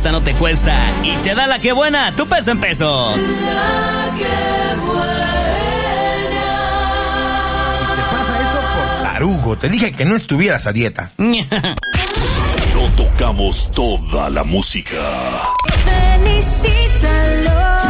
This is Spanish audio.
esta no te cuesta y te da la que buena, tu peso en pesos. La que buena. Te pasa eso por tarugo. Te dije que no estuvieras a dieta. No tocamos toda la música. Felicítalo.